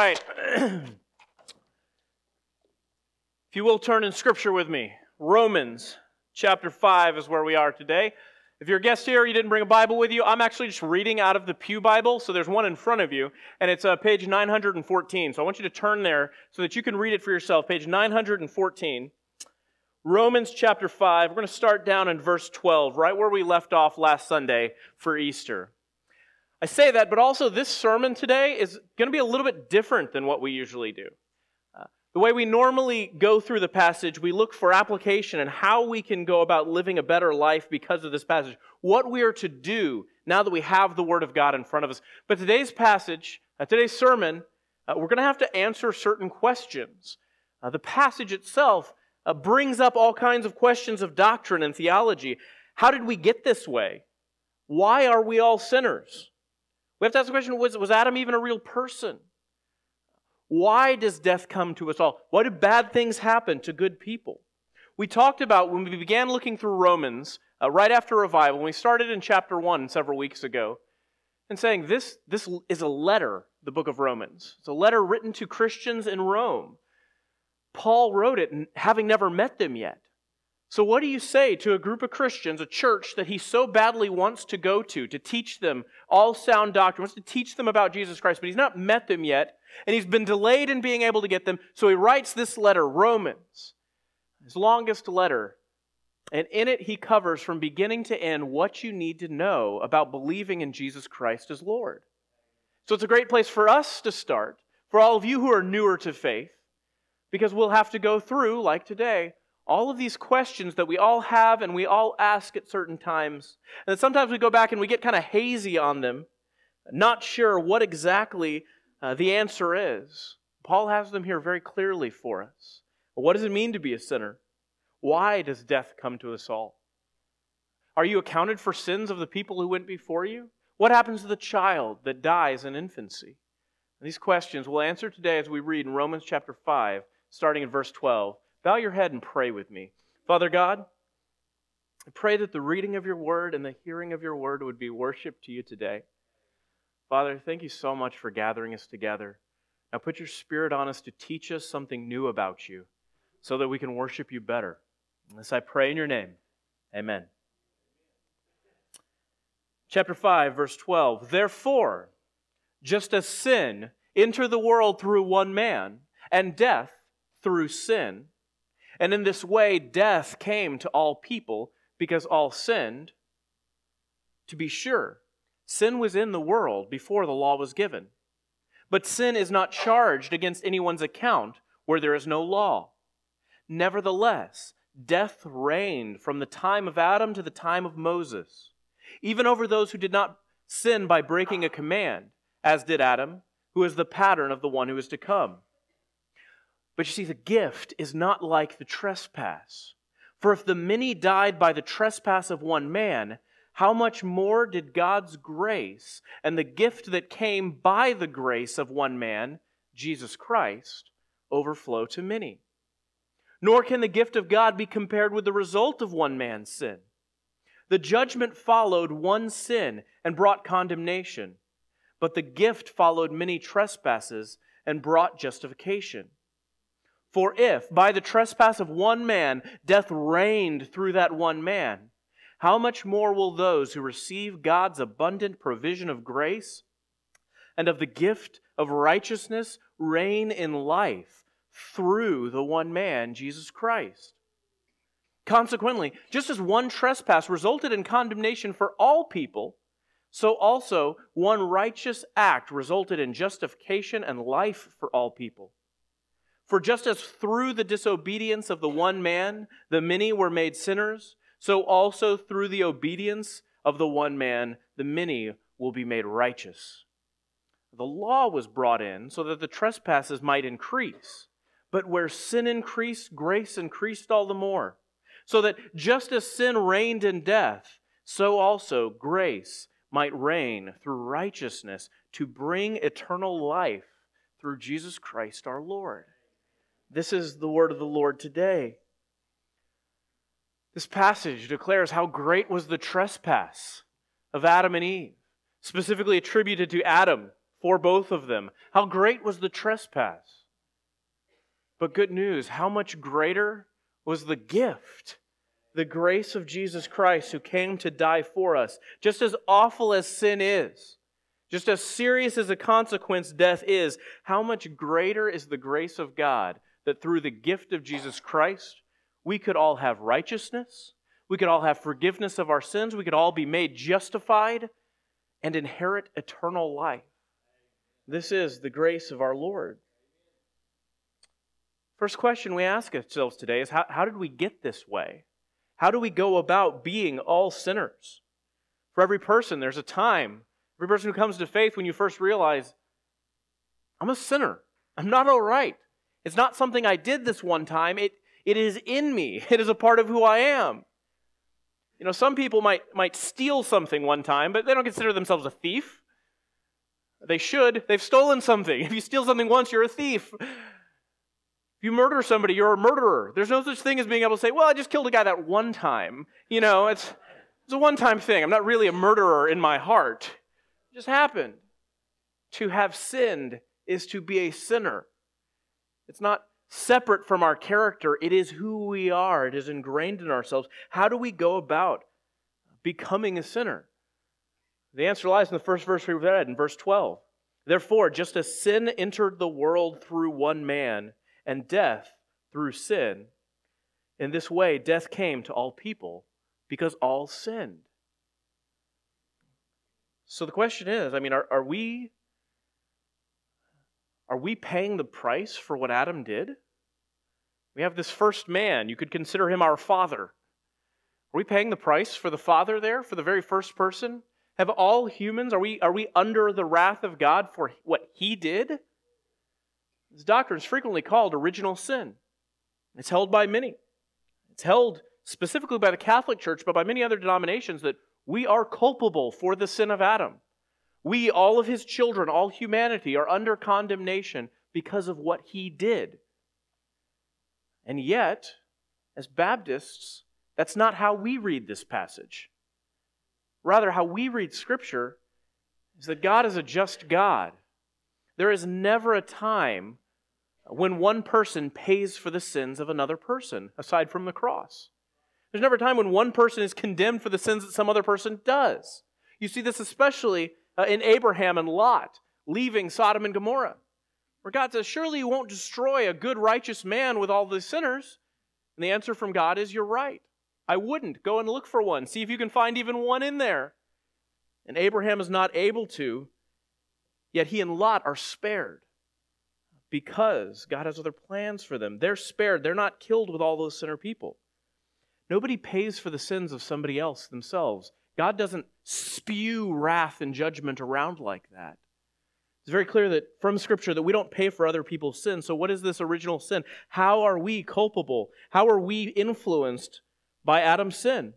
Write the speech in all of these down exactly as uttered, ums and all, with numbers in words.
right. If you will turn in Scripture with me, Romans chapter five is where we are today. If you're a guest here, you didn't bring a Bible with you, I'm actually just reading out of the Pew Bible, so there's one in front of you, and it's uh, page nine hundred fourteen. So I want you to turn there so that you can read it for yourself, page nine hundred fourteen. Romans chapter five, we're going to start down in verse twelve, right where we left off last Sunday for Easter. I say that, but also this sermon today is going to be a little bit different than what we usually do. Uh, the way we normally go through the passage, we look for application and how we can go about living a better life because of this passage. What we are to do now that we have the Word of God in front of us. But today's passage, uh, today's sermon, uh, we're going to have to answer certain questions. Uh, the passage itself uh, brings up all kinds of questions of doctrine and theology. How did we get this way? Why are we all sinners? We have to ask the question, was, was Adam even a real person? Why does death come to us all? Why do bad things happen to good people? We talked about, when we began looking through Romans, uh, right after revival, when we started in chapter one several weeks ago, and saying this, this is a letter, the book of Romans. It's a letter written to Christians in Rome. Paul wrote it, having never met them yet. So what do you say to a group of Christians, a church that he so badly wants to go to, to teach them all sound doctrine, wants to teach them about Jesus Christ, but he's not met them yet, and he's been delayed in being able to get them, so he writes this letter, Romans, his longest letter, and in it he covers from beginning to end what you need to know about believing in Jesus Christ as Lord. So it's a great place for us to start, for all of you who are newer to faith, because we'll have to go through, like today, all of these questions that we all have and we all ask at certain times. And then sometimes we go back and we get kind of hazy on them, not sure what exactly uh, the answer is. Paul has them here very clearly for us. What does it mean to be a sinner? Why does death come to us all? Are you accounted for sins of the people who went before you? What happens to the child that dies in infancy? And these questions we'll answer today as we read in Romans chapter five, starting in verse twelve. Bow your head and pray with me. Father God, I pray that the reading of your word and the hearing of your word would be worship to you today. Father, thank you so much for gathering us together. Now put your Spirit on us to teach us something new about you so that we can worship you better. And this I pray in your name. Amen. Chapter five, verse twelve. Therefore, just as sin entered the world through one man, and death through sin, and in this way, death came to all people because all sinned. To be sure, sin was in the world before the law was given. But sin is not charged against anyone's account where there is no law. Nevertheless, death reigned from the time of Adam to the time of Moses, even over those who did not sin by breaking a command, as did Adam, who is the pattern of the one who is to come. But you see, the gift is not like the trespass. For if the many died by the trespass of one man, how much more did God's grace and the gift that came by the grace of one man, Jesus Christ, overflow to many? Nor can the gift of God be compared with the result of one man's sin. The judgment followed one sin and brought condemnation, but the gift followed many trespasses and brought justification. For if, by the trespass of one man, death reigned through that one man, how much more will those who receive God's abundant provision of grace and of the gift of righteousness reign in life through the one man, Jesus Christ? Consequently, just as one trespass resulted in condemnation for all people, so also one righteous act resulted in justification and life for all people. For just as through the disobedience of the one man the many were made sinners, so also through the obedience of the one man the many will be made righteous. The law was brought in so that the trespasses might increase. But where sin increased, grace increased all the more. So that just as sin reigned in death, so also grace might reign through righteousness to bring eternal life through Jesus Christ our Lord. This is the word of the Lord today. This passage declares how great was the trespass of Adam and Eve, specifically attributed to Adam for both of them. How great was the trespass? But good news, how much greater was the gift, the grace of Jesus Christ who came to die for us. Just as awful as sin is, just as serious as a consequence death is, how much greater is the grace of God that through the gift of Jesus Christ, we could all have righteousness, we could all have forgiveness of our sins, we could all be made justified and inherit eternal life. This is the grace of our Lord. First question we ask ourselves today is, how, how did we get this way? How do we go about being all sinners? For every person, there's a time, every person who comes to faith, when you first realize, I'm a sinner. I'm not all right. It's not something I did this one time. It, it is in me. It is a part of who I am. You know, some people might, might steal something one time, but they don't consider themselves a thief. They should. They've stolen something. If you steal something once, you're a thief. If you murder somebody, you're a murderer. There's no such thing as being able to say, well, I just killed a guy that one time. You know, it's, it's a one-time thing. I'm not really a murderer in my heart. It just happened. To have sinned is to be a sinner. It's not separate from our character. It is who we are. It is ingrained in ourselves. How do we go about becoming a sinner? The answer lies in the first verse we read, in verse twelve. Therefore, just as sin entered the world through one man, and death through sin, in this way death came to all people, because all sinned. So the question is, I mean, are, are we are we paying the price for what Adam did? We have this first man. You could consider him our father. Are we paying the price for the father there, for the very first person? Have all humans, are we, are we under the wrath of God for what he did? This doctrine is frequently called original sin. It's held by many. It's held specifically by the Catholic Church, but by many other denominations, that we are culpable for the sin of Adam. We, all of his children, all humanity, are under condemnation because of what he did. And yet, as Baptists, that's not how we read this passage. Rather, how we read Scripture is that God is a just God. There is never a time when one person pays for the sins of another person, aside from the cross. There's never a time when one person is condemned for the sins that some other person does. You see this especially uh, in Abraham and Lot leaving Sodom and Gomorrah, where God says, surely you won't destroy a good, righteous man with all the sinners. And the answer from God is, you're right. I wouldn't. Go and look for one. See if you can find even one in there. And Abraham is not able to, yet he and Lot are spared because God has other plans for them. They're spared. They're not killed with all those sinner people. Nobody pays for the sins of somebody else themselves. God doesn't spew wrath and judgment around like that. It's very clear that from Scripture that we don't pay for other people's sins. So what is this original sin? How are we culpable? How are we influenced by Adam's sin?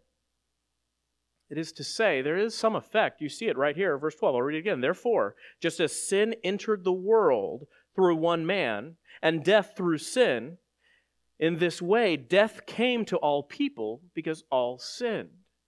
It is to say, there is some effect. You see it right here, verse twelve. I'll read it again. Therefore, just as sin entered the world through one man, and death through sin, in this way death came to all people because all sinned.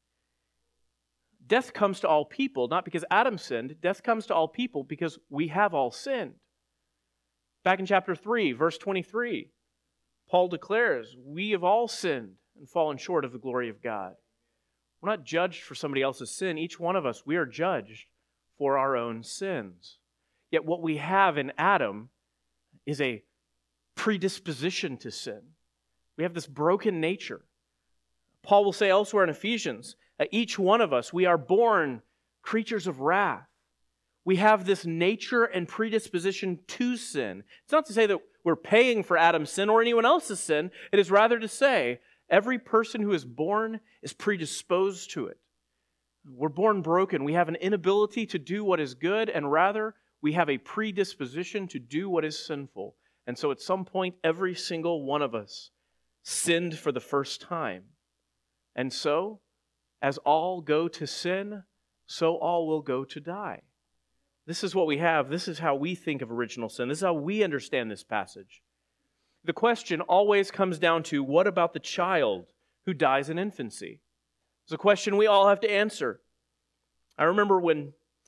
Death comes to all people, not because Adam sinned. Death comes to all people because we have all sinned. Back in chapter three, verse twenty-three, Paul declares, we have all sinned and fallen short of the glory of God. We're not judged for somebody else's sin. Each one of us, we are judged for our own sins. Yet what we have in Adam is a predisposition to sin. We have this broken nature. Paul will say elsewhere in Ephesians, that each one of us, we are born creatures of wrath. We have this nature and predisposition to sin. It's not to say that we're paying for Adam's sin or anyone else's sin. It is rather to say every person who is born is predisposed to it. We're born broken. We have an inability to do what is good, and rather we have a predisposition to do what is sinful. And so at some point, every single one of us sinned for the first time. And so, as all go to sin, so all will go to die. This is what we have. This is how we think of original sin. This is how we understand this passage. The question always comes down to, what about the child who dies in infancy? It's a question we all have to answer. I remember when,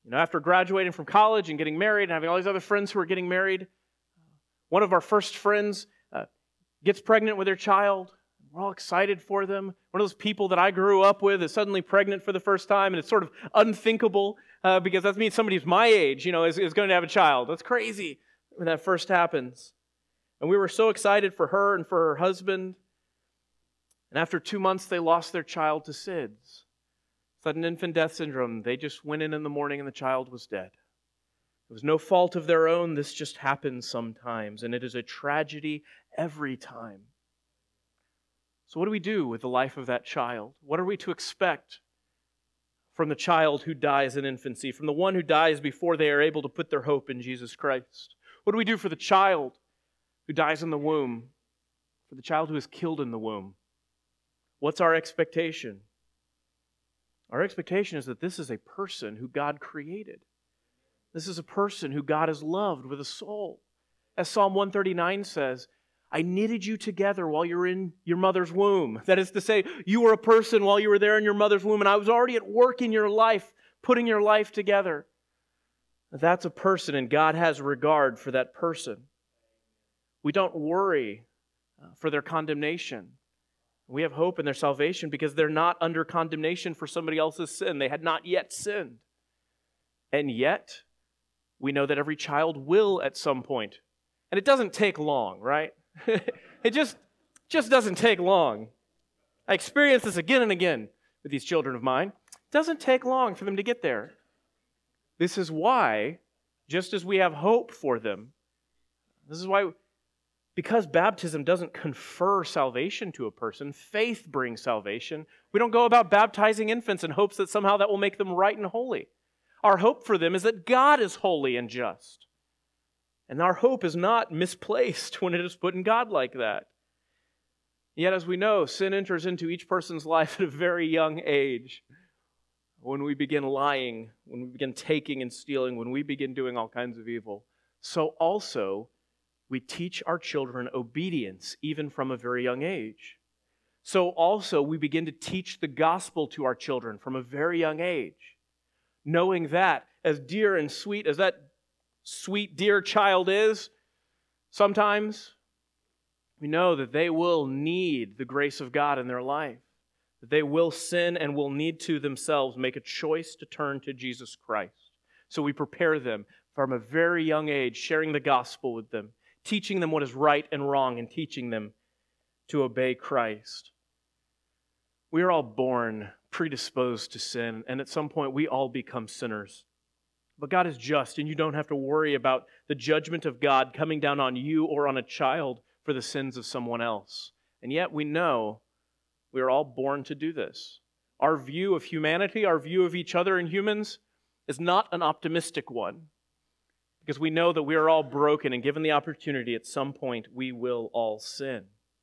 You know, after graduating from college and getting married and having all these other friends who are getting married, one of our first friends uh, gets pregnant with their child. We're all excited for them. One of those people that I grew up with is suddenly pregnant for the first time, and it's sort of unthinkable uh, because that means somebody who's my age, you know, is, is going to have a child. That's crazy when that first happens. And we were so excited for her and for her husband. And after two months, they lost their child to S I D S. Sudden infant death syndrome. They just went in in the morning and the child was dead. It was no fault of their own. This just happens sometimes, and it is a tragedy every time. So what do we do with the life of that child? What are we to expect from the child who dies in infancy, from the one who dies before they are able to put their hope in Jesus Christ? What do we do for the child who dies in the womb, for the child who is killed in the womb? What's our expectation? Our expectation is that this is a person who God created. This is a person who God has loved with a soul. As Psalm one thirty-nine says, I knitted you together while you were in your mother's womb. That is to say, you were a person while you were there in your mother's womb, and I was already at work in your life, putting your life together. That's a person, and God has regard for that person. We don't worry for their condemnation. We have hope in their salvation because they're not under condemnation for somebody else's sin. They had not yet sinned. And yet, we know that every child will at some point. And it doesn't take long, right? It just, just doesn't take long. I experience this again and again with these children of mine. It doesn't take long for them to get there. This is why, just as we have hope for them, this is why, because baptism doesn't confer salvation to a person, faith brings salvation. We don't go about baptizing infants in hopes that somehow that will make them right and holy. Our hope for them is that God is holy and just. And our hope is not misplaced when it is put in God like that. Yet, as we know, sin enters into each person's life at a very young age. When we begin lying, when we begin taking and stealing, when we begin doing all kinds of evil. So also, we teach our children obedience even from a very young age. So also, we begin to teach the gospel to our children from a very young age. Knowing that, as dear and sweet as that sweet, dear child is, sometimes we know that they will need the grace of God in their life. That they will sin and will need to themselves make a choice to turn to Jesus Christ. So we prepare them from a very young age, sharing the gospel with them, teaching them what is right and wrong, and teaching them to obey Christ. We are all born predisposed to sin, and at some point we all become sinners. But God is just, and you don't have to worry about the judgment of God coming down on you or on a child for the sins of someone else. And yet we know we are all born to do this. Our view of humanity, our view of each other and humans, is not an optimistic one, because we know that we are all broken, and given the opportunity, at some point we will all sin.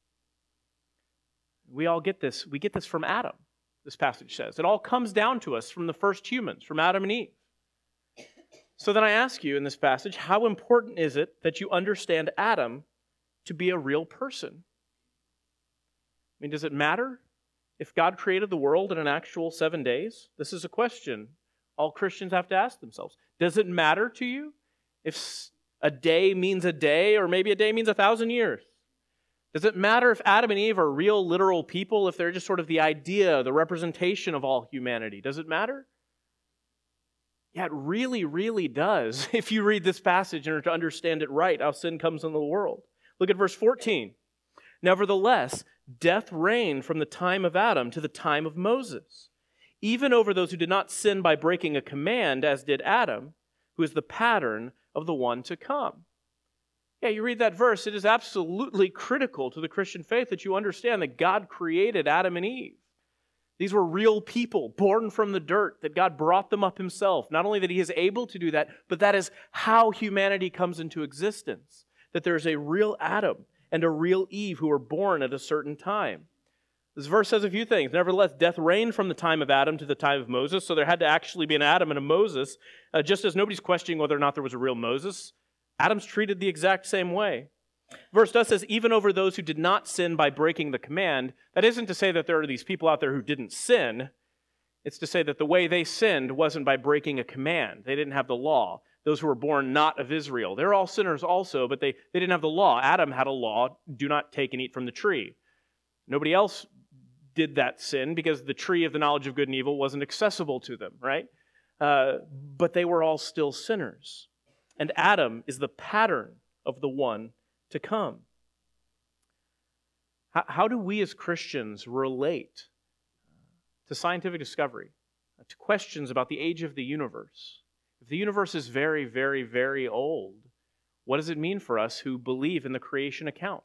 We all get this. We get this from Adam, this passage says. It all comes down to us from the first humans, from Adam and Eve. So then I ask you in this passage, how important is it that you understand Adam to be a real person? I mean, does it matter if God created the world in an actual seven days? This is a question all Christians have to ask themselves. Does it matter to you if a day means a day, or maybe a day means a thousand years? Does it matter if Adam and Eve are real, literal people, if they're just sort of the idea, the representation of all humanity? Does it matter? Yeah, it really, really does, if you read this passage in order to understand it right, how sin comes into the world. Look at verse fourteen. Nevertheless, death reigned from the time of Adam to the time of Moses, even over those who did not sin by breaking a command, as did Adam, who is the pattern of the one to come. Yeah, you read that verse, it is absolutely critical to the Christian faith that you understand that God created Adam and Eve. These were real people, born from the dirt, that God brought them up himself. Not only that he is able to do that, but that is how humanity comes into existence. That there is a real Adam and a real Eve who were born at a certain time. This verse says a few things. Nevertheless, death reigned from the time of Adam to the time of Moses, so there had to actually be an Adam and a Moses. Uh, just as nobody's questioning whether or not there was a real Moses, Adam's treated the exact same way. Verse two says, even over those who did not sin by breaking the command. That isn't to say that there are these people out there who didn't sin. It's to say that the way they sinned wasn't by breaking a command. They didn't have the law. Those who were born not of Israel, they're all sinners also, but they, they didn't have the law. Adam had a law, do not take and eat from the tree. Nobody else did that sin because the tree of the knowledge of good and evil wasn't accessible to them, right? Uh, but they were all still sinners. And Adam is the pattern of the one to come. How, how do we as Christians relate to scientific discovery, to questions about the age of the universe? If the universe is very, very, very old, what does it mean for us who believe in the creation account?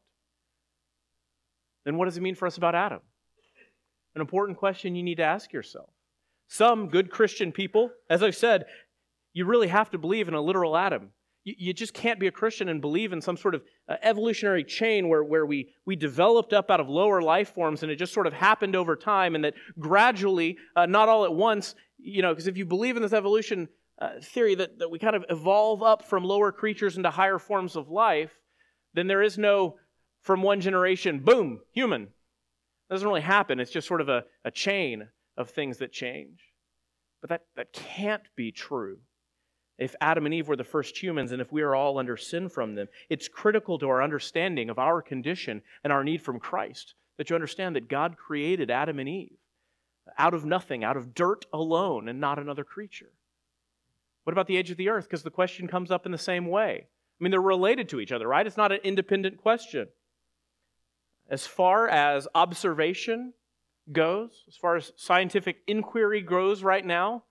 Then what does it mean for us about Adam? An important question you need to ask yourself. Some good Christian people, as I've said, you really have to believe in a literal Adam. You, you just can't be a Christian and believe in some sort of uh, evolutionary chain where, where we, we developed up out of lower life forms and it just sort of happened over time, and that gradually, uh, not all at once, you know, because if you believe in this evolution uh, theory that, that we kind of evolve up from lower creatures into higher forms of life, then there is no, from one generation, boom, human. It doesn't really happen. It's just sort of a, a chain of things that change. But that, that can't be true. If Adam and Eve were the first humans and if we are all under sin from them, it's critical to our understanding of our condition and our need from Christ that you understand that God created Adam and Eve out of nothing, out of dirt alone, and not another creature. What about the age of the earth? Because the question comes up in the same way. I mean, they're related to each other, right? It's not an independent question. As far as observation goes, as far as scientific inquiry goes right now,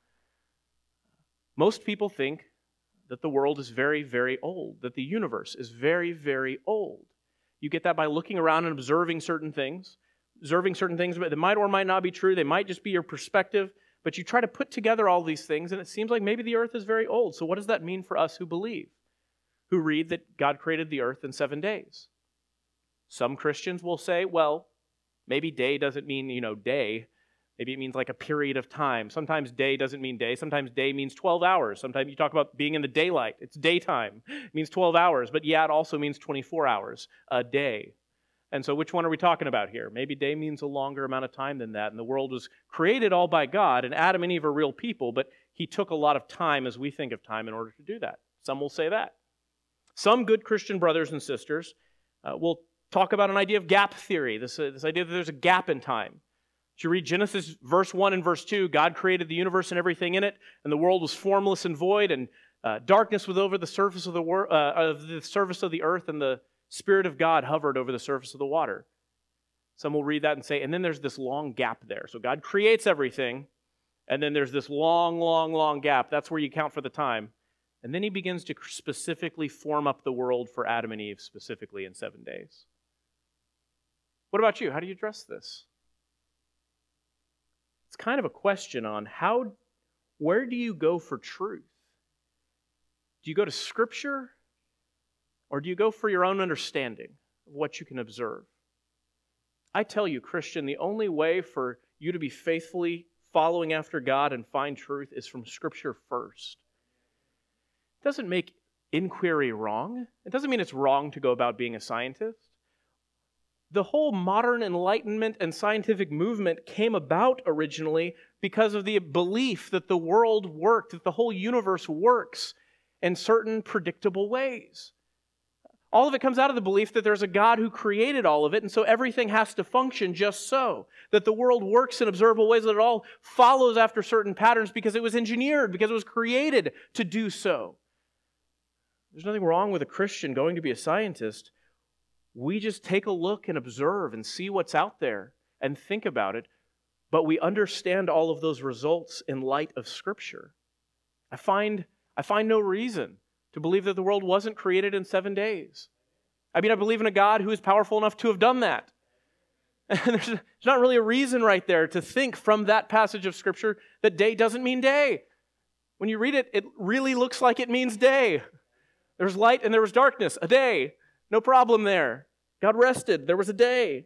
most people think that the world is very, very old, that the universe is very, very old. You get that by looking around and observing certain things, observing certain things that might or might not be true. They might just be your perspective, but you try to put together all these things, and it seems like maybe the earth is very old. So what does that mean for us who believe, who read that God created the earth in seven days? Some Christians will say, well, maybe day doesn't mean, you know, day. Maybe it means like a period of time. Sometimes day doesn't mean day. Sometimes day means twelve hours. Sometimes you talk about being in the daylight. It's daytime. It means twelve hours. But yeah, it also means twenty-four hours a day. And so which one are we talking about here? Maybe day means a longer amount of time than that. And the world was created all by God. And Adam and Eve are real people. But he took a lot of time as we think of time in order to do that. Some will say that. Some good Christian brothers and sisters uh, will talk about an idea of gap theory, this, uh, this idea that there's a gap in time. If you read Genesis verse one and verse two, God created the universe and everything in it, and the world was formless and void, and uh, darkness was over the surface of the, wor- uh, of the surface of the earth, and the Spirit of God hovered over the surface of the water. Some will read that and say, and then there's this long gap there. So God creates everything, and then there's this long, long, long gap. That's where you count for the time. And then he begins to specifically form up the world for Adam and Eve, specifically in seven days. What about you? How do you address this? It's kind of a question on how, where do you go for truth? Do you go to Scripture, or do you go for your own understanding of what you can observe? I tell you, Christian, the only way for you to be faithfully following after God and find truth is from Scripture first. It doesn't make inquiry wrong. It doesn't mean it's wrong to go about being a scientist. The whole modern Enlightenment and scientific movement came about originally because of the belief that the world worked, that the whole universe works in certain predictable ways. All of it comes out of the belief that there's a God who created all of it, and so everything has to function just so. That the world works in observable ways, that it all follows after certain patterns because it was engineered, because it was created to do so. There's nothing wrong with a Christian going to be a scientist. We just take a look and observe and see what's out there and think about it, but we understand all of those results in light of Scripture. I find, I find no reason to believe that the world wasn't created in seven days. I mean, I believe in a God who is powerful enough to have done that. And there's, there's not really a reason right there to think from that passage of Scripture that day doesn't mean day. When you read it, it really looks like it means day. There's light and there was darkness, a day. No problem there. God rested. There was a day.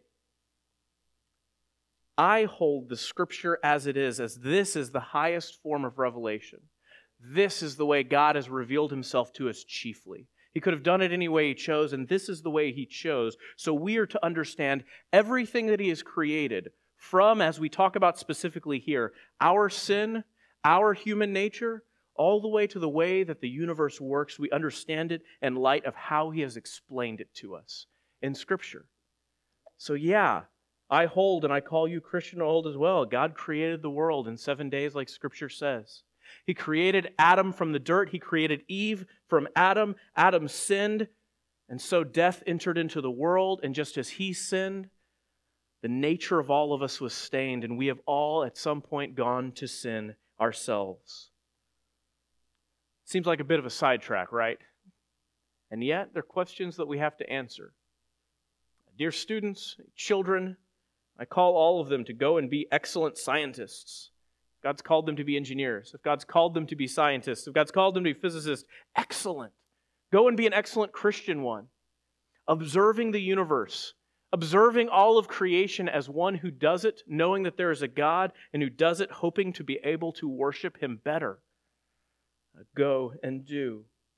I hold the Scripture as it is, as this is the highest form of revelation. This is the way God has revealed himself to us chiefly. He could have done it any way he chose, and this is the way he chose. So we are to understand everything that he has created from, as we talk about specifically here, our sin, our human nature, all the way to the way that the universe works. We understand it in light of how He has explained it to us in Scripture. So yeah, I hold, and I call you Christian to hold as well. God created the world in seven days like Scripture says. He created Adam from the dirt. He created Eve from Adam. Adam sinned, and so death entered into the world. And just as he sinned, the nature of all of us was stained, and we have all at some point gone to sin ourselves. Seems like a bit of a sidetrack, right? And yet, they're questions that we have to answer. Dear students, children, I call all of them to go and be excellent scientists. God's called them to be engineers. If God's called them to be scientists, if God's called them to be physicists, excellent. Go and be an excellent Christian one. Observing the universe, observing all of creation as one who does it, knowing that there is a God, and who does it hoping to be able to worship Him better. Go and do.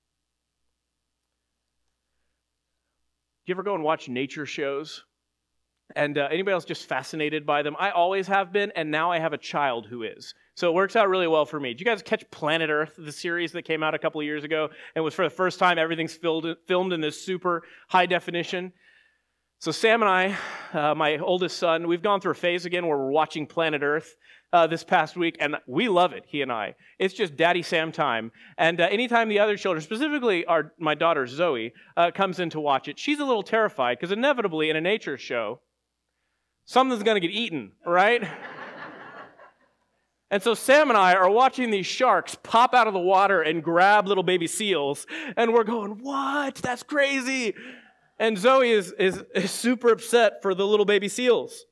Do you ever go and watch nature shows? And uh, anybody else just fascinated by them? I always have been, and now I have a child who is. So it works out really well for me. Did you guys catch Planet Earth, the series that came out a couple of years ago? And was for the first time, everything's filled, filmed in this super high definition. So Sam and I, uh, my oldest son, we've gone through a phase again where we're watching Planet Earth uh, this past week, and we love it, he and I. It's just Daddy Sam time. And uh, anytime the other children, specifically our my daughter Zoe, uh, comes in to watch it, she's a little terrified because inevitably in a nature show, something's going to get eaten, right? And so Sam and I are watching these sharks pop out of the water and grab little baby seals, and we're going, what? That's crazy. And Zoe is, is, is super upset for the little baby seals.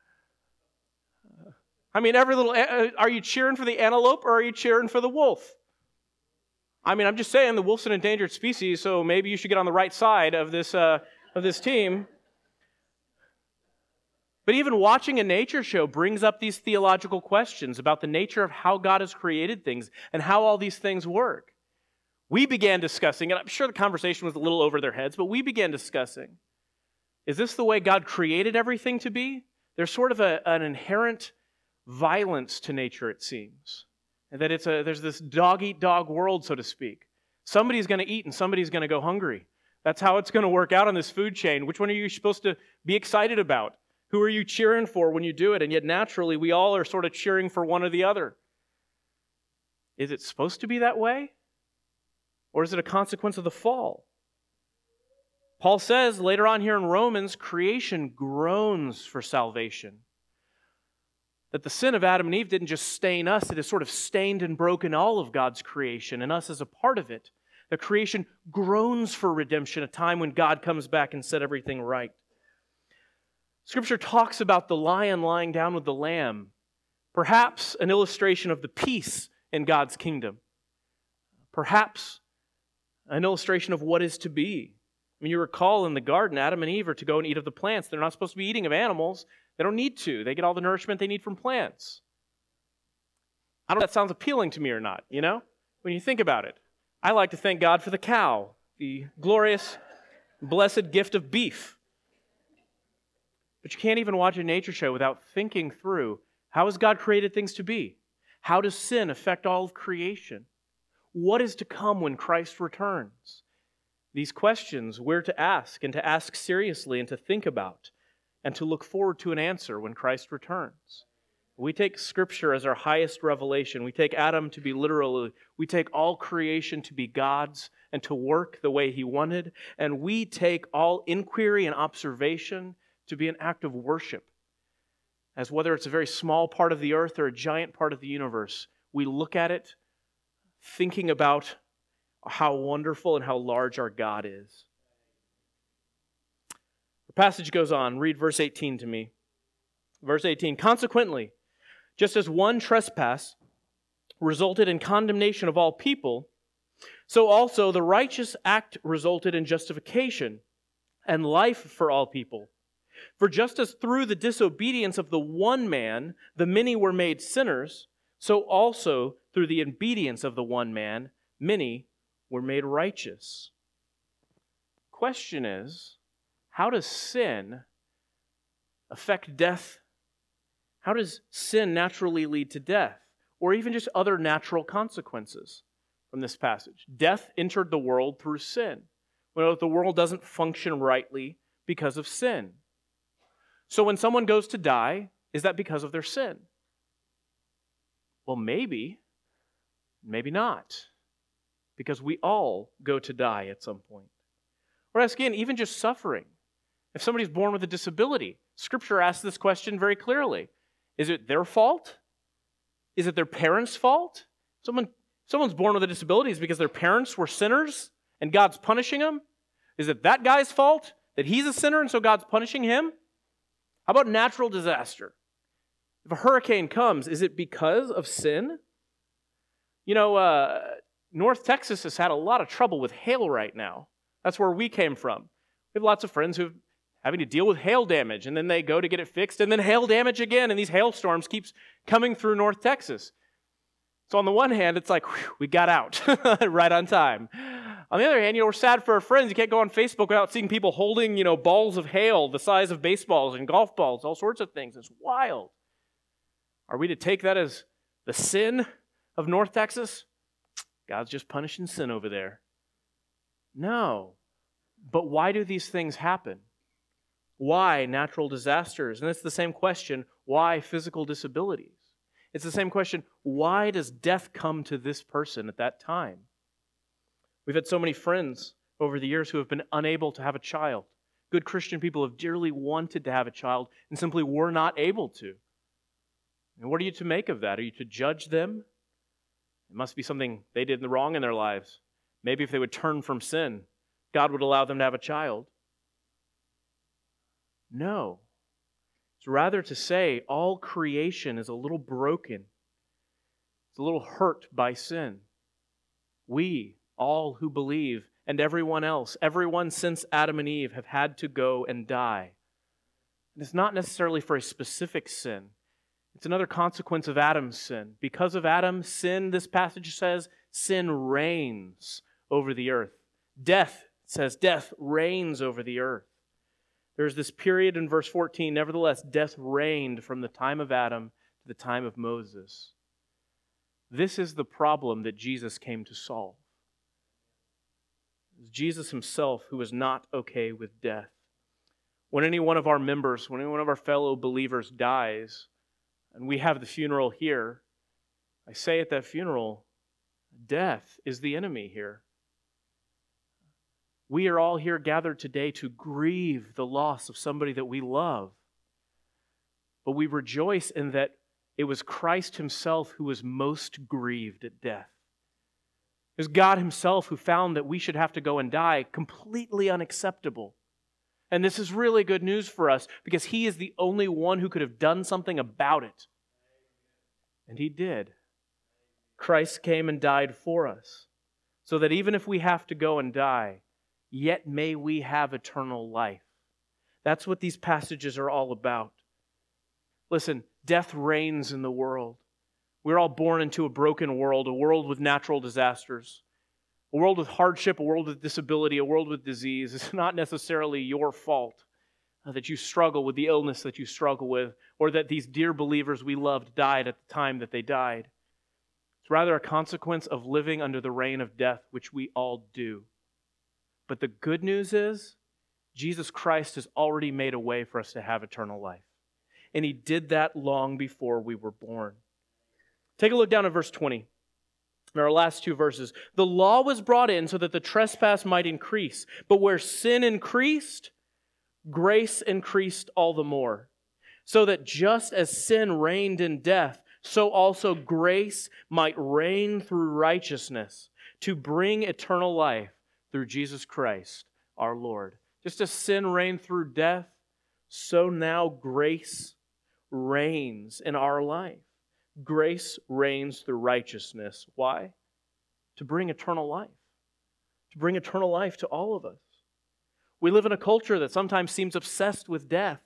I mean, every little, are you cheering for the antelope or are you cheering for the wolf? I mean, I'm just saying the wolf's an endangered species, so maybe you should get on the right side of this, uh, of this team. But even watching a nature show brings up these theological questions about the nature of how God has created things and how all these things work. We began discussing, and I'm sure the conversation was a little over their heads, but we began discussing, is this the way God created everything to be? There's sort of a, an inherent violence to nature, it seems. And that it's a there's this dog-eat-dog world, so to speak. Somebody's going to eat and somebody's going to go hungry. That's how it's going to work out on this food chain. Which one are you supposed to be excited about? Who are you cheering for when you do it? And yet naturally, we all are sort of cheering for one or the other. Is it supposed to be that way? Or is it a consequence of the fall? Paul says later on here in Romans, creation groans for salvation. That the sin of Adam and Eve didn't just stain us, it has sort of stained and broken all of God's creation, and us as a part of it. The creation groans for redemption, a time when God comes back and set everything right. Scripture talks about the lion lying down with the lamb, perhaps an illustration of the peace in God's kingdom. Perhaps an illustration of what is to be. I mean, you recall in the garden, Adam and Eve are to go and eat of the plants. They're not supposed to be eating of animals. They don't need to. They get all the nourishment they need from plants. I don't know if that sounds appealing to me or not, you know? When you think about it. I like to thank God for the cow, the glorious, blessed gift of beef. But you can't even watch a nature show without thinking through, how has God created things to be? How does sin affect all of creation? What is to come when Christ returns? These questions we're to ask, and to ask seriously, and to think about, and to look forward to an answer when Christ returns. We take Scripture as our highest revelation. We take Adam to be literal. We take all creation to be God's and to work the way He wanted. And we take all inquiry and observation to be an act of worship. As whether it's a very small part of the earth or a giant part of the universe, we look at it thinking about how wonderful and how large our God is. The passage goes on. Read verse eighteen to me. Verse eighteen, consequently, just as one trespass resulted in condemnation of all people, so also the righteous act resulted in justification and life for all people. For just as through the disobedience of the one man the many were made sinners, so also through the obedience of the one man many were made righteous. Question is, how does sin affect death How does sin naturally lead to death? Or even just other natural consequences from this passage. Death entered the world through sin. We know that the world doesn't function rightly because of sin. So when someone goes to die, is that because of their sin? Well, maybe, maybe not. Because we all go to die at some point. Or else again, even just suffering. If somebody's born with a disability, Scripture asks this question very clearly. Is it their fault? Is it their parents' fault? Someone, someone's born with a disability is because their parents were sinners and God's punishing them? Is it that guy's fault that he's a sinner and so God's punishing him? How about natural disaster? If a hurricane comes, is it because of sin? You know, uh, North Texas has had a lot of trouble with hail right now. That's where we came from. We have lots of friends who are having to deal with hail damage, and then they go to get it fixed, and then hail damage again, and these hailstorms keeps coming through North Texas. So on the one hand, it's like, whew, we got out right on time. On the other hand, you know, we're sad for our friends. You can't go on Facebook without seeing people holding, you know, balls of hail the size of baseballs and golf balls, all sorts of things. It's wild. Are we to take that as the sin of North Texas? God's just punishing sin over there. No. But why do these things happen? Why natural disasters? And it's the same question, why physical disabilities? It's the same question, why does death come to this person at that time? We've had so many friends over the years who have been unable to have a child. Good Christian people have dearly wanted to have a child and simply were not able to. And what are you to make of that? Are you to judge them? It must be something they did wrong in their lives. Maybe if they would turn from sin, God would allow them to have a child. No. It's rather to say all creation is a little broken. It's a little hurt by sin. We, all who believe, and everyone else, everyone since Adam and Eve have had to go and die. And it's not necessarily for a specific sin. It's another consequence of Adam's sin. Because of Adam's sin, this passage says, sin reigns over the earth. Death, it says, death reigns over the earth. There's this period in verse fourteen, nevertheless, death reigned from the time of Adam to the time of Moses. This is the problem that Jesus came to solve. It was Jesus himself who was not okay with death. When any one of our members, when any one of our fellow believers dies, and we have the funeral here, I say at that funeral, death is the enemy here. We are all here gathered today to grieve the loss of somebody that we love. But we rejoice in that it was Christ himself who was most grieved at death. It was God himself who found that we should have to go and die completely unacceptable. And this is really good news for us because he is the only one who could have done something about it. And he did. Christ came and died for us so that even if we have to go and die, yet may we have eternal life. That's what these passages are all about. Listen, death reigns in the world. We're all born into a broken world, a world with natural disasters, a world with hardship, a world with disability, a world with disease. It's not necessarily your fault that you struggle with the illness that you struggle with, or that these dear believers we loved died at the time that they died. It's rather a consequence of living under the reign of death, which we all do. But the good news is, Jesus Christ has already made a way for us to have eternal life. And he did that long before we were born. Take a look down at verse twenty. In our last two verses. The law was brought in so that the trespass might increase. But where sin increased, grace increased all the more. So that just as sin reigned in death, so also grace might reign through righteousness to bring eternal life through Jesus Christ, our Lord. Just as sin reigned through death, so now grace reigns in our life. Grace reigns through righteousness. Why? To bring eternal life. To bring eternal life to all of us. We live in a culture that sometimes seems obsessed with death.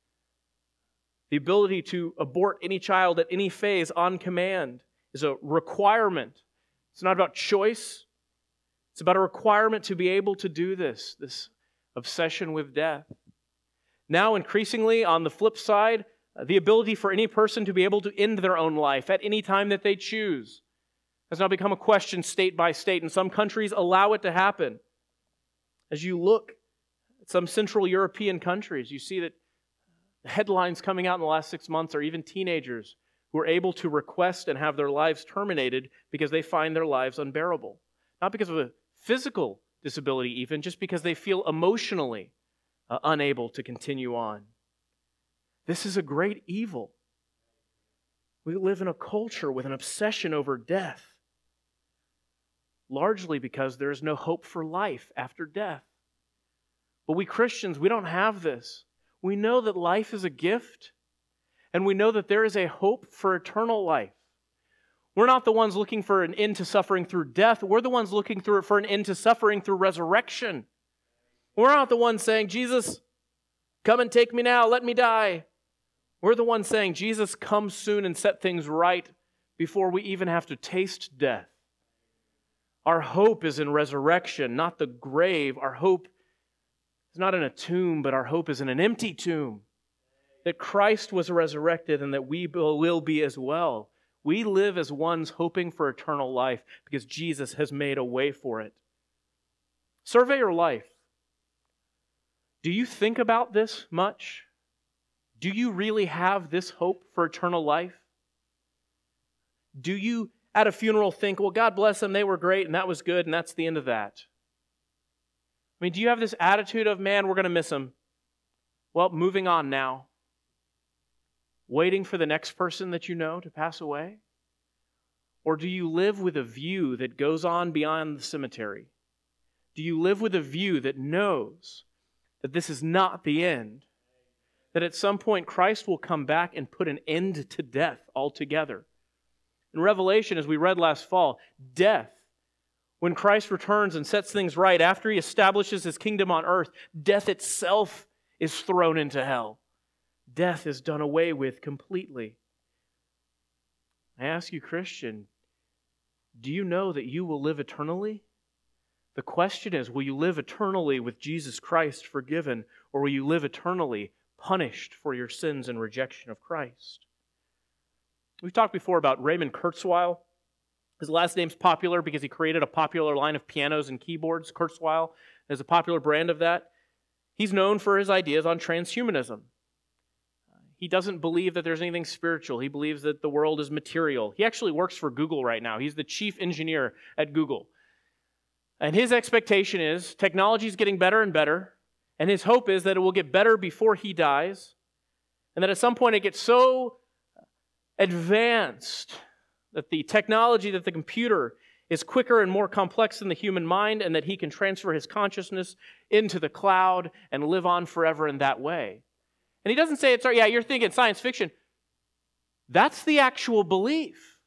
The ability to abort any child at any phase on command is a requirement. It's not about choice. It's about a requirement to be able to do this, this obsession with death. Now, increasingly, on the flip side, The ability for any person to be able to end their own life at any time that they choose has now become a question state by state, and some countries allow it to happen. As you look at some Central European countries, you see that the headlines coming out in the last six months are even teenagers who are able to request and have their lives terminated because they find their lives unbearable. Not because of a physical disability even, just because they feel emotionally uh, unable to continue on. This is a great evil. We live in a culture with an obsession over death, largely because there is no hope for life after death. But we Christians, we don't have this. We know that life is a gift, and we know that there is a hope for eternal life. We're not the ones looking for an end to suffering through death. We're the ones looking through for an end to suffering through resurrection. We're not the ones saying, Jesus, come and take me now, let me die. We're the ones saying, Jesus, come soon and set things right before we even have to taste death. Our hope is in resurrection, not the grave. Our hope is not in a tomb, but our hope is in an empty tomb. That Christ was resurrected and that we will be as well. We live as ones hoping for eternal life because Jesus has made a way for it. Survey your life. Do you think about this much? Do you really have this hope for eternal life? Do you, at a funeral, think, well, God bless them, they were great, and that was good, and that's the end of that? I mean, do you have this attitude of, man, we're going to miss them? Well, moving on now. Waiting for the next person that you know to pass away? Or do you live with a view that goes on beyond the cemetery? Do you live with a view that knows that this is not the end? That at some point Christ will come back and put an end to death altogether. In Revelation, as we read last fall, death, when Christ returns and sets things right, after He establishes His kingdom on earth, death itself is thrown into hell. Death is done away with completely. I ask you, Christian, do you know that you will live eternally? The question is, will you live eternally with Jesus Christ forgiven, or will you live eternally punished for your sins and rejection of Christ? We've talked before about Raymond Kurzweil. His last name's popular because he created a popular line of pianos and keyboards. Kurzweil is a popular brand of that. He's known for his ideas on transhumanism. He doesn't believe that there's anything spiritual. He believes that the world is material. He actually works for Google right now. He's the chief engineer at Google. And his expectation is technology is getting better and better, and his hope is that it will get better before he dies, and that at some point it gets so advanced that the technology, that the computer is quicker and more complex than the human mind, and that he can transfer his consciousness into the cloud and live on forever in that way. And he doesn't say, it's, yeah, you're thinking science fiction. That's the actual belief.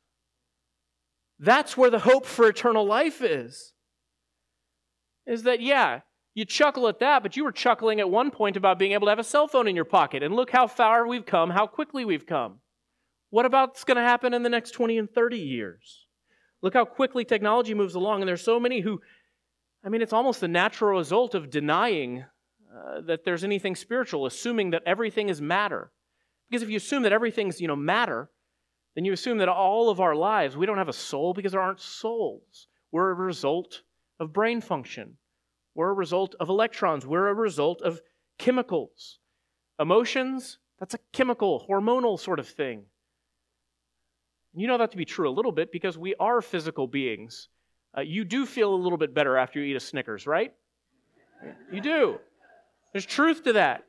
That's where the hope for eternal life is. Is that, yeah, you chuckle at that, but you were chuckling at one point about being able to have a cell phone in your pocket. And look how far we've come, how quickly we've come. What about what's going to happen in the next twenty and thirty years? Look how quickly technology moves along. And there's so many who, I mean, it's almost the natural result of denying uh, that there's anything spiritual, assuming that everything is matter. Because if you assume that everything's, you know, matter, then you assume that all of our lives, we don't have a soul because there aren't souls. We're a result of brain function. We're a result of electrons. We're a result of chemicals. Emotions, that's a chemical, hormonal sort of thing. You know that to be true a little bit because we are physical beings. Uh, you do feel a little bit better after you eat a Snickers, right? You do. There's truth to that.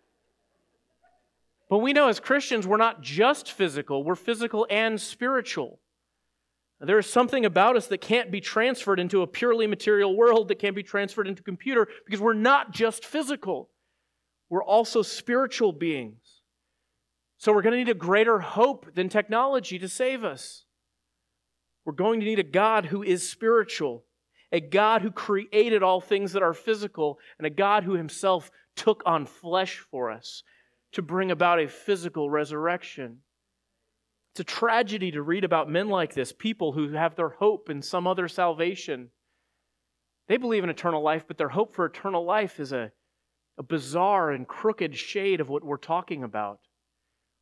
But we know as Christians, we're not just physical, we're physical and spiritual. There is something about us that can't be transferred into a purely material world, that can't be transferred into a computer, because we're not just physical. We're also spiritual beings. So we're going to need a greater hope than technology to save us. We're going to need a God who is spiritual, a God who created all things that are physical, and a God who Himself took on flesh for us to bring about a physical resurrection. It's a tragedy to read about men like this, people who have their hope in some other salvation. They believe in eternal life, but their hope for eternal life is a, a bizarre and crooked shade of what we're talking about.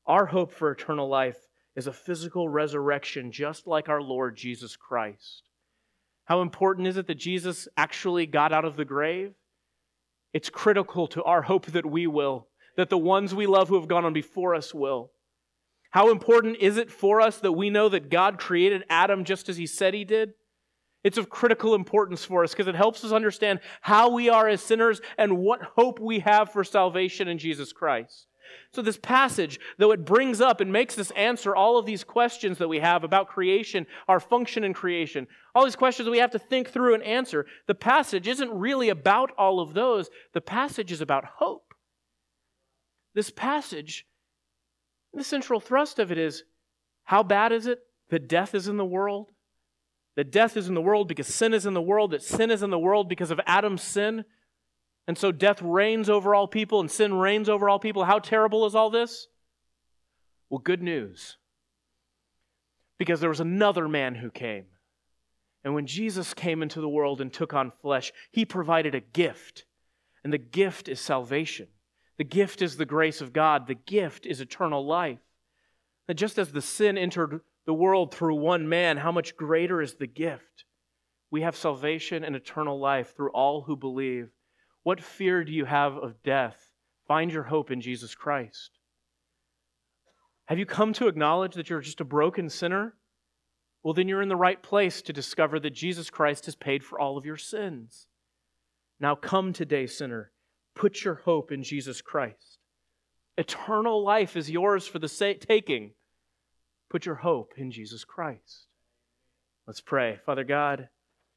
Our hope for eternal life is a physical resurrection just like our Lord Jesus Christ. How important is it that Jesus actually got out of the grave? It's critical to our hope that we will, that the ones we love who have gone on before us will. How important is it for us that we know that God created Adam just as He said He did? It's of critical importance for us because it helps us understand how we are as sinners and what hope we have for salvation in Jesus Christ. So this passage, though it brings up and makes us answer all of these questions that we have about creation, our function in creation, all these questions that we have to think through and answer, the passage isn't really about all of those. The passage is about hope. This passage, the central thrust of it is, how bad is it that death is in the world? That death is in the world because sin is in the world, that sin is in the world because of Adam's sin. And so death reigns over all people and sin reigns over all people. How terrible is all this? Well, good news. Because there was another man who came. And when Jesus came into the world and took on flesh, He provided a gift. And the gift is salvation. The gift is the grace of God. The gift is eternal life. That just as the sin entered the world through one man, how much greater is the gift? We have salvation and eternal life through all who believe. What fear do you have of death? Find your hope in Jesus Christ. Have you come to acknowledge that you're just a broken sinner? Well, then you're in the right place to discover that Jesus Christ has paid for all of your sins. Now come today, sinner. Put your hope in Jesus Christ. Eternal life is yours for the taking. Put your hope in Jesus Christ. Let's pray. Father God,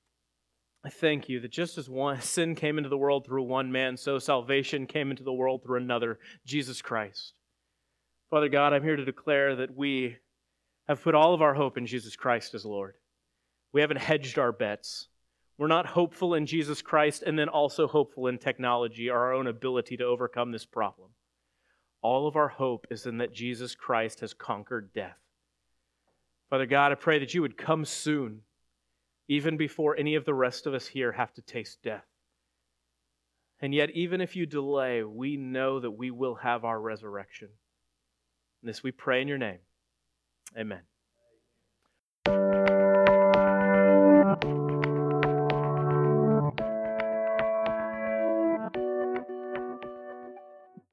I thank You that just as one sin came into the world through one man, so salvation came into the world through another, Jesus Christ. Father God, I'm here to declare that we have put all of our hope in Jesus Christ as Lord. We haven't hedged our bets. We're not hopeful in Jesus Christ and then also hopeful in technology or our own ability to overcome this problem. All of our hope is in that Jesus Christ has conquered death. Father God, I pray that You would come soon, even before any of the rest of us here have to taste death. And yet, even if You delay, we know that we will have our resurrection. And this we pray in Your name. Amen.